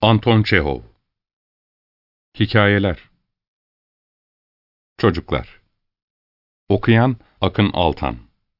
Anton Çehov. Hikayeler. Çocuklar. Okuyan Akın Altan.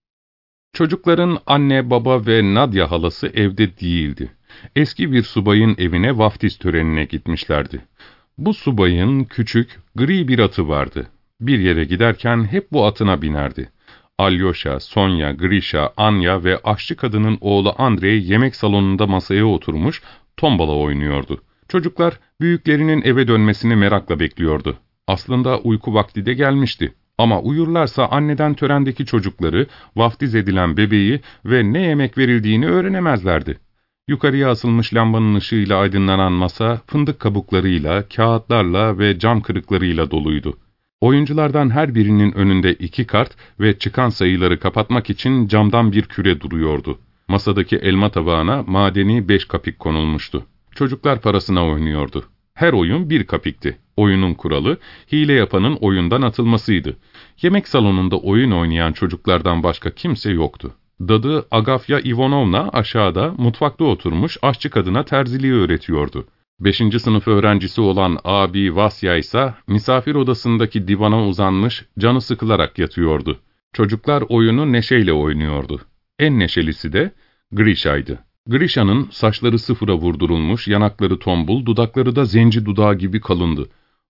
Çocukların anne, baba ve Nadia halası evde değildi. Eski bir subayın evine vaftiz törenine gitmişlerdi. Bu subayın küçük, gri bir atı vardı. Bir yere giderken hep bu atına binerdi. Alyosha, Sonya, Grisha, Anya ve aşçı kadının oğlu Andrei yemek salonunda masaya oturmuş, tombala oynuyordu. Çocuklar büyüklerinin eve dönmesini merakla bekliyordu. Aslında uyku vakti de gelmişti. Ama uyurlarsa anneden törendeki çocukları, vaftiz edilen bebeği ve ne yemek verildiğini öğrenemezlerdi. Yukarıya asılmış lambanın ışığıyla aydınlanan masa, fındık kabuklarıyla, kağıtlarla ve cam kırıklarıyla doluydu. Oyunculardan her birinin önünde 2 kart ve çıkan sayıları kapatmak için camdan bir küre duruyordu. Masadaki elma tabağına madeni 5 kapik konulmuştu. Çocuklar parasına oynuyordu. Her oyun 1 kapikti. Oyunun kuralı, hile yapanın oyundan atılmasıydı. Yemek salonunda oyun oynayan çocuklardan başka kimse yoktu. Dadı Agafya Ivanovna aşağıda mutfakta oturmuş aşçı kadına terziliği öğretiyordu. 5. sınıf öğrencisi olan abi Vasya ise misafir odasındaki divana uzanmış, canı sıkılarak yatıyordu. Çocuklar oyunu neşeyle oynuyordu. En neşelisi de Grisha'ydı. Grisha'nın saçları sıfıra vurdurulmuş, yanakları tombul, dudakları da zenci dudağı gibi kalındı.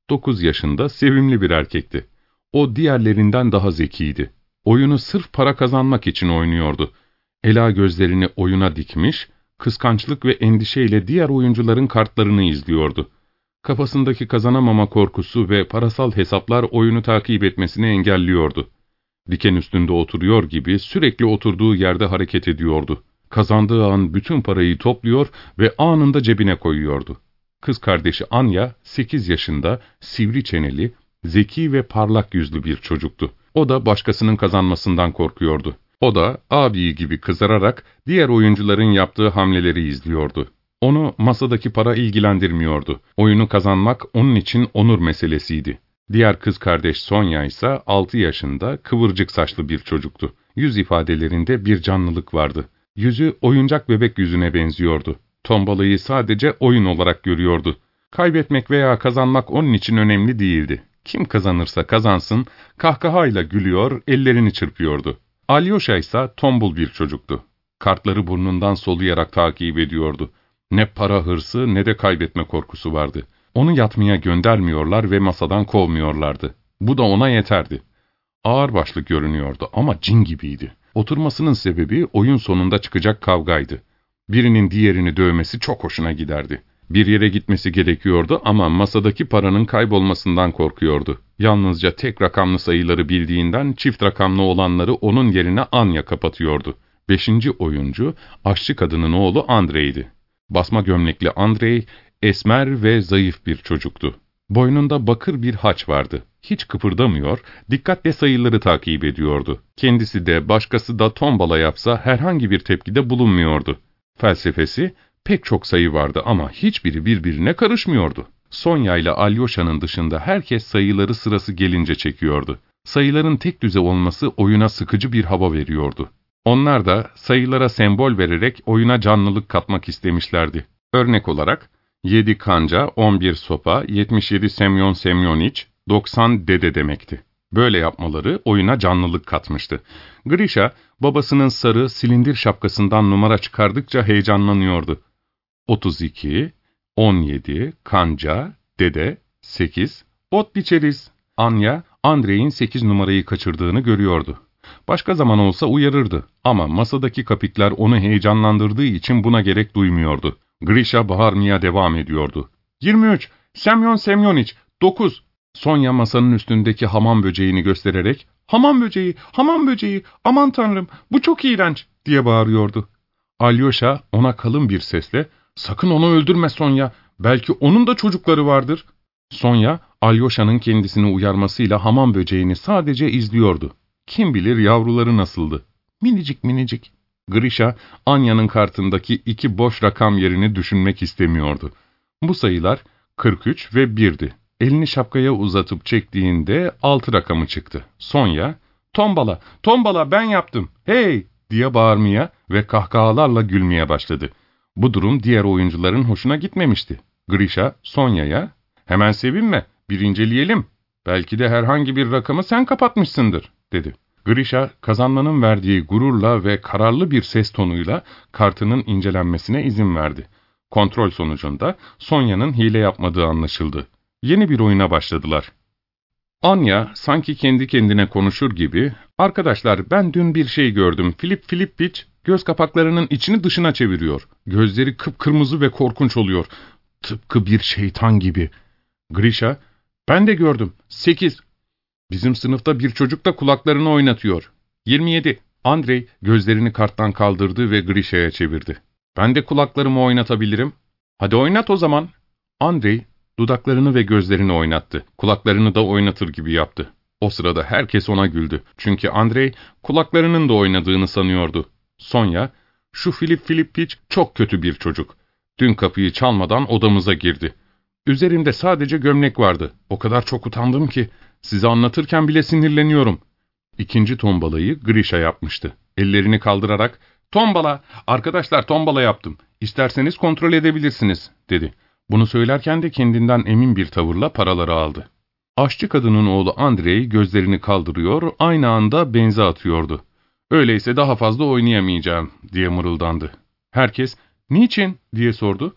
9 yaşında sevimli bir erkekti. O diğerlerinden daha zekiydi. Oyunu sırf para kazanmak için oynuyordu. Ela gözlerini oyuna dikmiş, kıskançlık ve endişeyle diğer oyuncuların kartlarını izliyordu. Kafasındaki kazanamama korkusu ve parasal hesaplar oyunu takip etmesini engelliyordu. Diken üstünde oturuyor gibi sürekli oturduğu yerde hareket ediyordu. Kazandığı an bütün parayı topluyor ve anında cebine koyuyordu. Kız kardeşi Anya, 8 yaşında, sivri çeneli, zeki ve parlak yüzlü bir çocuktu. O da başkasının kazanmasından korkuyordu. O da abi gibi kızararak diğer oyuncuların yaptığı hamleleri izliyordu. Onu masadaki para ilgilendirmiyordu. Oyunu kazanmak onun için onur meselesiydi. Diğer kız kardeş Sonya ise 6 yaşında, kıvırcık saçlı bir çocuktu. Yüz ifadelerinde bir canlılık vardı. Yüzü oyuncak bebek yüzüne benziyordu. Tombalayı sadece oyun olarak görüyordu. Kaybetmek veya kazanmak onun için önemli değildi. Kim kazanırsa kazansın, kahkahayla gülüyor, ellerini çırpıyordu. Alyosha ise tombul bir çocuktu. Kartları burnundan soluyarak takip ediyordu. Ne para hırsı ne de kaybetme korkusu vardı. Onu yatmaya göndermiyorlar ve masadan kovmuyorlardı. Bu da ona yeterdi. Ağırbaşlı görünüyordu ama cin gibiydi. Oturmasının sebebi oyun sonunda çıkacak kavgaydı. Birinin diğerini dövmesi çok hoşuna giderdi. Bir yere gitmesi gerekiyordu ama masadaki paranın kaybolmasından korkuyordu. Yalnızca tek rakamlı sayıları bildiğinden çift rakamlı olanları onun yerine Anya kapatıyordu. 5. oyuncu aşçı kadının oğlu Andrei'ydi. Basma gömlekli Andrei, esmer ve zayıf bir çocuktu. Boynunda bakır bir haç vardı. Hiç kıpırdamıyor, dikkatle sayıları takip ediyordu. Kendisi de başkası da tombala yapsa herhangi bir tepkide bulunmuyordu. Felsefesi, pek çok sayı vardı ama hiçbiri birbirine karışmıyordu. Sonya ile Alyosha'nın dışında herkes sayıları sırası gelince çekiyordu. Sayıların tek düze olması oyuna sıkıcı bir hava veriyordu. Onlar da sayılara sembol vererek oyuna canlılık katmak istemişlerdi. Örnek olarak 7 kanca, 11 sopa, 77 Semyon Semyoniç, 90 dede demekti. Böyle yapmaları oyuna canlılık katmıştı. Grisha, babasının sarı silindir şapkasından numara çıkardıkça heyecanlanıyordu. 32, 17, kanca, dede, 8, ot biçeriz. Anya, Andrei'in 8 numarayı kaçırdığını görüyordu. Başka zaman olsa uyarırdı ama masadaki kapikler onu heyecanlandırdığı için buna gerek duymuyordu. Grisha bağırmaya devam ediyordu. 23, Semyon Semyoniç, 9. Sonya masanın üstündeki hamam böceğini göstererek, ''Hamam böceği, hamam böceği, aman tanrım, bu çok iğrenç.'' diye bağırıyordu. Alyosha ona kalın bir sesle, ''Sakın onu öldürme Sonya, belki onun da çocukları vardır.'' Sonya, Alyosha'nın kendisini uyarmasıyla hamam böceğini sadece izliyordu. Kim bilir yavruları nasıldı? Minicik minicik. Grisha, Anya'nın kartındaki 2 boş rakam yerini düşünmek istemiyordu. Bu sayılar 43 ve 1'di. Elini şapkaya uzatıp çektiğinde 6 rakamı çıktı. Sonya, ''Tombala, tombala ben yaptım, hey!'' diye bağırmaya ve kahkahalarla gülmeye başladı. Bu durum diğer oyuncuların hoşuna gitmemişti. Grisha, Sonya'ya, ''Hemen sevinme, bir inceleyelim. Belki de herhangi bir rakamı sen kapatmışsındır.'' dedi. Grisha, kazanmanın verdiği gururla ve kararlı bir ses tonuyla kartının incelenmesine izin verdi. Kontrol sonucunda Sonya'nın hile yapmadığı anlaşıldı. Yeni bir oyuna başladılar. Anya sanki kendi kendine konuşur gibi, ''Arkadaşlar, ben dün bir şey gördüm. Filip Filippiç göz kapaklarının içini dışına çeviriyor. Gözleri kıpkırmızı ve korkunç oluyor. Tıpkı bir şeytan gibi.'' Grisha, ''Ben de gördüm. 8. Bizim sınıfta bir çocuk da kulaklarını oynatıyor. 27. Andrei gözlerini karttan kaldırdı ve Grisha'ya çevirdi. ''Ben de kulaklarımı oynatabilirim.'' ''Hadi oynat o zaman.'' Andrei dudaklarını ve gözlerini oynattı. Kulaklarını da oynatır gibi yaptı. O sırada herkes ona güldü. Çünkü Andrei kulaklarının da oynadığını sanıyordu. Sonya, ''Şu Filip Filippiç çok kötü bir çocuk. Dün kapıyı çalmadan odamıza girdi. Üzerimde sadece gömlek vardı. O kadar çok utandım ki size anlatırken bile sinirleniyorum.'' İkinci tombalayı Grisha yapmıştı. Ellerini kaldırarak, ''Tombala! Arkadaşlar, tombala yaptım. İsterseniz kontrol edebilirsiniz.'' dedi. Bunu söylerken de kendinden emin bir tavırla paraları aldı. Aşçı kadının oğlu Andrei gözlerini kaldırıyor, aynı anda benze atıyordu. ''Öyleyse daha fazla oynayamayacağım.'' diye mırıldandı. Herkes, ''Niçin?'' diye sordu.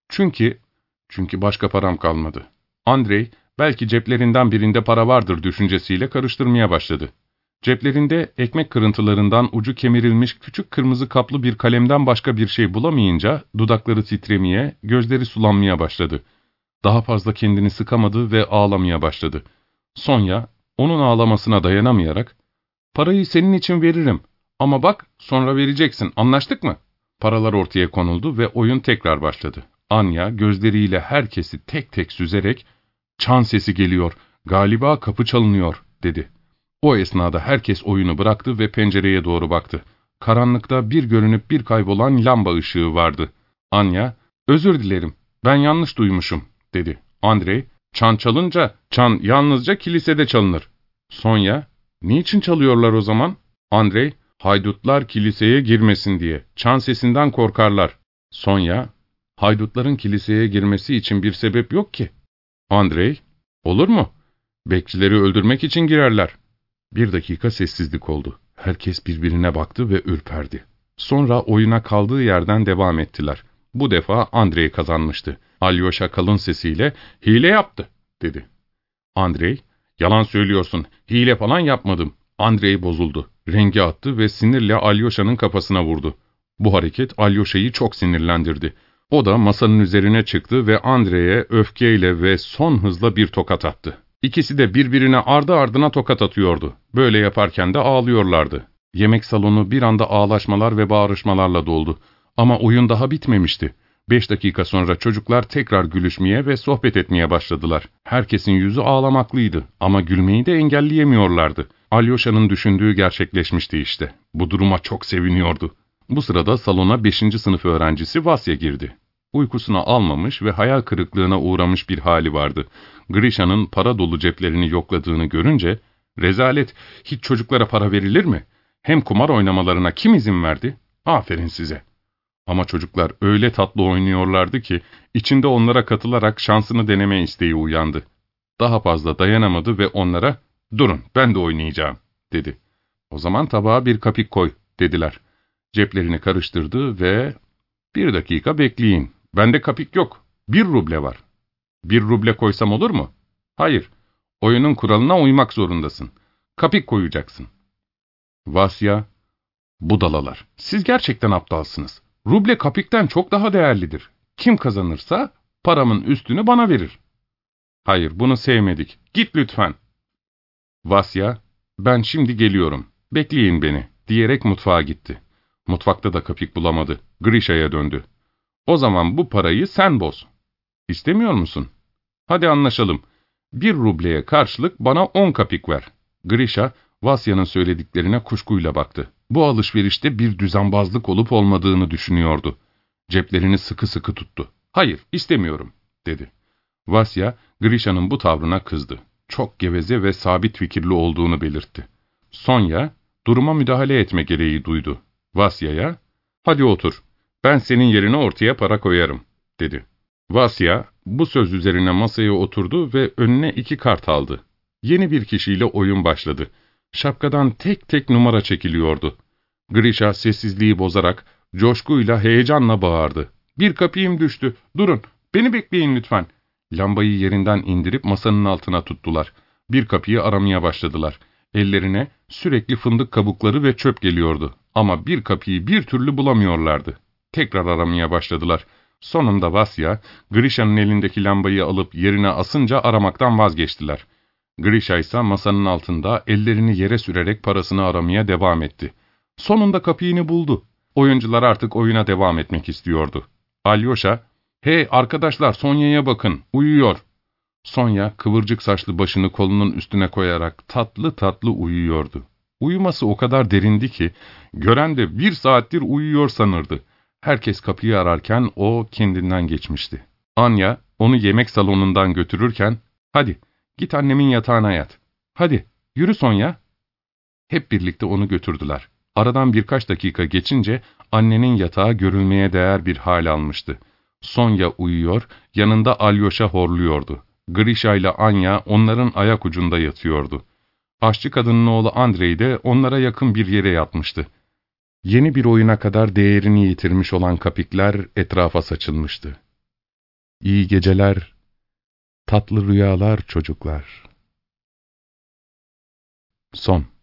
Çünkü başka param kalmadı. Andrei, belki ceplerinden birinde para vardır düşüncesiyle karıştırmaya başladı. Ceplerinde ekmek kırıntılarından ucu kemirilmiş küçük kırmızı kaplı bir kalemden başka bir şey bulamayınca dudakları titremeye, gözleri sulanmaya başladı. Daha fazla kendini sıkamadı ve ağlamaya başladı. Sonya, onun ağlamasına dayanamayarak, ''Parayı senin için veririm ama bak sonra vereceksin, anlaştık mı?'' Paralar ortaya konuldu ve oyun tekrar başladı. Anya gözleriyle herkesi tek tek süzerek, ''Çan sesi geliyor, galiba kapı çalınıyor.'' dedi. O esnada herkes oyunu bıraktı ve pencereye doğru baktı. Karanlıkta bir görünüp bir kaybolan lamba ışığı vardı. Anya, ''Özür dilerim, ben yanlış duymuşum.'' dedi. Andrei, ''Çan çalınca, çan yalnızca kilisede çalınır.'' Sonya, ''Niçin çalıyorlar o zaman?'' Andrei, ''Haydutlar kiliseye girmesin diye, çan sesinden korkarlar.'' Sonya, ''Haydutların kiliseye girmesi için bir sebep yok ki.'' Andrei, ''Olur mu? Bekçileri öldürmek için girerler.'' Bir dakika sessizlik oldu. Herkes birbirine baktı ve ürperdi. Sonra oyuna kaldığı yerden devam ettiler. Bu defa Andrei kazanmıştı. Alyosha kalın sesiyle, ''Hile yaptı.'' dedi. Andrei, ''Yalan söylüyorsun, hile falan yapmadım.'' Andrei bozuldu. Rengi attı ve sinirle Alyosha'nın kafasına vurdu. Bu hareket Alyosha'yı çok sinirlendirdi. O da masanın üzerine çıktı ve Andrei'ye öfkeyle ve son hızla bir tokat attı. İkisi de birbirine ardı ardına tokat atıyordu. Böyle yaparken de ağlıyorlardı. Yemek salonu bir anda ağlaşmalar ve bağırışmalarla doldu. Ama oyun daha bitmemişti. 5 dakika sonra çocuklar tekrar gülüşmeye ve sohbet etmeye başladılar. Herkesin yüzü ağlamaklıydı ama gülmeyi de engelleyemiyorlardı. Alyosha'nın düşündüğü gerçekleşmişti işte. Bu duruma çok seviniyordu. Bu sırada salona 5. sınıf öğrencisi Vasya girdi. Uykusunu almamış ve hayal kırıklığına uğramış bir hali vardı. Grisha'nın para dolu ceplerini yokladığını görünce, ''Rezalet, hiç çocuklara para verilir mi? Hem kumar oynamalarına kim izin verdi? Aferin size.'' Ama çocuklar öyle tatlı oynuyorlardı ki, içinde onlara katılarak şansını deneme isteği uyandı. Daha fazla dayanamadı ve onlara, ''Durun, ben de oynayacağım.'' dedi. ''O zaman tabağa bir kapik koy.'' dediler. Ceplerini karıştırdı ve, ''Bir dakika bekleyin, bende kapik yok, 1 ruble var.'' ''1 ruble koysam olur mu?'' ''Hayır, oyunun kuralına uymak zorundasın. Kapik koyacaksın.'' Vasya, ''Budalalar, siz gerçekten aptalsınız. Ruble kapikten çok daha değerlidir. Kim kazanırsa paramın üstünü bana verir.'' ''Hayır, bunu sevmedik. Git lütfen.'' Vasya, ''Ben şimdi geliyorum. Bekleyin beni.'' diyerek mutfağa gitti. Mutfakta da kapik bulamadı. Grisha'ya döndü. ''O zaman bu parayı sen boz. İstemiyor musun? Hadi anlaşalım. 1 rubleye karşılık bana 10 kapik ver.'' Grisha, Vasya'nın söylediklerine kuşkuyla baktı. Bu alışverişte bir düzenbazlık olup olmadığını düşünüyordu. Ceplerini sıkı sıkı tuttu. ''Hayır, istemiyorum.'' dedi. Vasya, Grisha'nın bu tavrına kızdı. Çok geveze ve sabit fikirli olduğunu belirtti. Sonya, duruma müdahale etme gereği duydu. Vasya'ya, ''Hadi otur, ben senin yerine ortaya para koyarım.'' dedi. Vasya, Bu söz üzerine masaya oturdu ve önüne 2 kart aldı. Yeni bir kişiyle oyun başladı. Şapkadan tek tek numara çekiliyordu. Grisha sessizliği bozarak, coşkuyla, heyecanla bağırdı. "Bir kapiyim düştü. Durun, beni bekleyin lütfen." Lambayı yerinden indirip masanın altına tuttular. Bir kapıyı aramaya başladılar. Ellerine sürekli fındık kabukları ve çöp geliyordu. Ama bir kapıyı bir türlü bulamıyorlardı. Tekrar aramaya başladılar. Sonunda Vasya, Grisha'nın elindeki lambayı alıp yerine asınca aramaktan vazgeçtiler. Grisha ise masanın altında ellerini yere sürerek parasını aramaya devam etti. Sonunda kapıyı buldu. Oyuncular artık oyuna devam etmek istiyordu. Alyosha, "Hey arkadaşlar, Sonya'ya bakın, uyuyor." Sonya, kıvırcık saçlı başını kolunun üstüne koyarak tatlı tatlı uyuyordu. Uyuması o kadar derindi ki, gören de 1 saattir uyuyor sanırdı. Herkes kapıyı ararken o kendinden geçmişti. Anya, onu yemek salonundan götürürken, "Hadi, git annemin yatağına yat. Hadi, yürü Sonya." Hep birlikte onu götürdüler. Aradan birkaç dakika geçince annenin yatağı görülmeye değer bir hal almıştı. Sonya uyuyor, yanında Alyosha horluyordu. Grisha ile Anya onların ayak ucunda yatıyordu. Aşçı kadının oğlu Andrei de onlara yakın bir yere yatmıştı. Yeni bir oyuna kadar değerini yitirmiş olan kapikler etrafa saçılmıştı. İyi geceler, tatlı rüyalar çocuklar. Son.